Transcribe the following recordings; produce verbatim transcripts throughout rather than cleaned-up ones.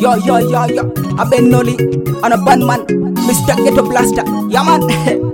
Yo, yo, yo, yo. I've been Nolly on a bun man. Mister Ghetto Blaster. Yeah, man.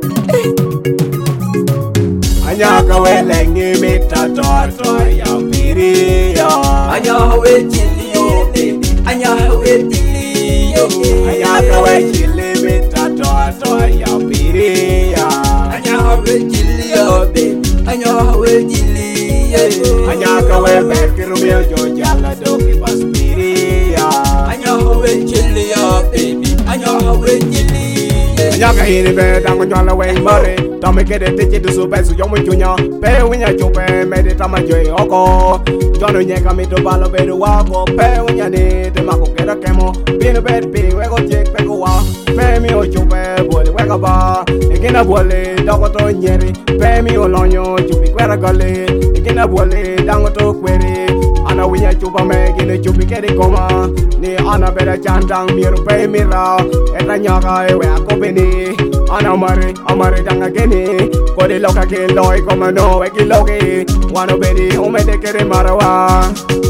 Anyaka welengi mitatoto ya pirio. Anyaha we chili yo, baby. Anyaha we chili yo. Anyaka we chili mitatoto ya pirio. Anyaha we chili yo, baby. Anyaha we chili yo. Anyaka we bekirumio jojala doki paspirio. Anyaha we chili yo, baby. Anyaha we chili yo. Anyaka hini be dango nyala we mare. Tome kede teche du super su yomu junya. Pe winya chupe mede tama joy oko. Jono nyeka mito balo bedu wako. Pe winya ni te mako keda kemo. Bino bed pi wego chek peko wa. Pe mi o chupe bole wega ba. Ikina bole dogo to nyeri. Pe mi o lonyo chupi kwera gale. Ikina bole dango to kweri. Ana winya chupa me gine chupi kedi koma. Ni ana beda chandang miru pe mira. Eta nyaka ewe ako beni. Ana mare amare danga geni. Kode loka ke loy koma no eki loki. Wano bedi umede kere marawa.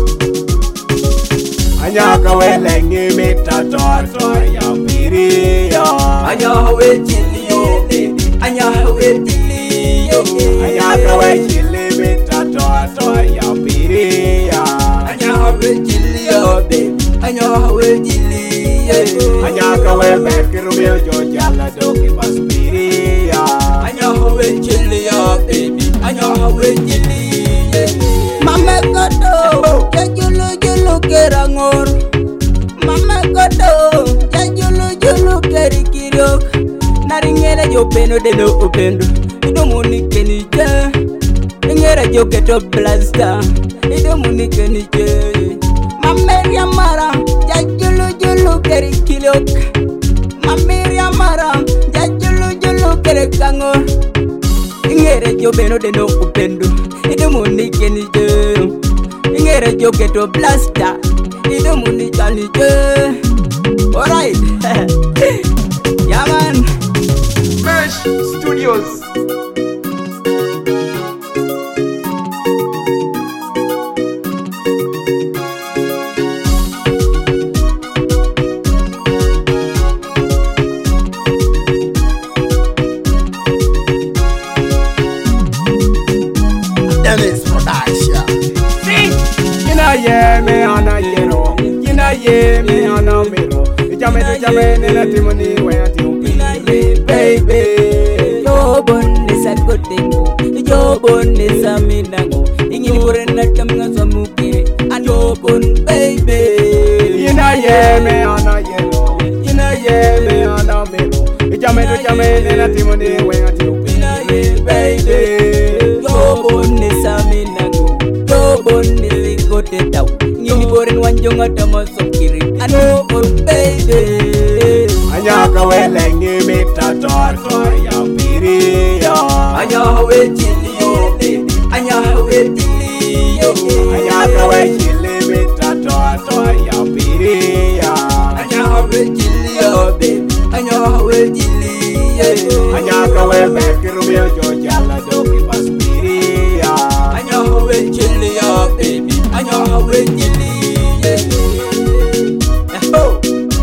Anyaka welengi mitatoto ya pirio. Anyaha we chili yo, baby. Anyaha we chili yo. Anyaka we chili mitatoto ya pirio. Anyaha we chili yo, baby. Anyaha we chili yo. Anyaka we bekirumio jojala doki paspirio. Anyaha we chili yo, baby. Anyaha we chili yo. Mama kodo, ya julu julu kerangor. Mama kodo, ya julu julu kerikirok. Naringere jo peno de no upendo. Ido munike ni je. Ingere jo Ghetto Blaster. Ido munike ni je. Mameria mara, ya julu julu kerikirok. Mameria mara, ya julu julu kerekangor. Ingere jo peno de no upendo. Ido munike ni je. Ingere jo Ghetto Blaster. Ido munike ni je. Alright. Yeah, man. Mesh Studios. Dennis Production. See, you know yeah me ana yero, you know yeah me ana mero. Jame to jame nena timoni we ati umpiri, baby. Yo bon is a good thing. Yo bon is a minango. Ingin buren na kamnga samukiri. And yo bon baby. You know yeah me ana yero, you know yeah me ana mero. Jame to jame nena timoni we ati umpiri, baby. Yo bon is a minango. Yo bon is a good thing. Ingin buren wanjonga tamasukiri. And yo bon baby. Anyaka welengi mitatoto ya pirio. Anyaha we chili yo, baby. Anyaha we chili yo. Anyaka we chili mitatoto ya pirio. Anyaha we chili yo, baby. Anyaha we chili yo. Anyaka we bekirumio jojala doki paspirio. Anyaha we chili yo, baby. Anyaha we chili yo. Oh.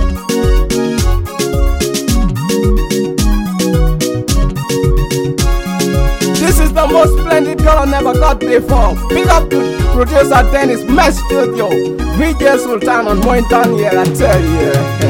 This is the most splendid girl I never got before. Big up to producer Dennis Mesh Studio. V J Sultan on Mointan here, I tell you.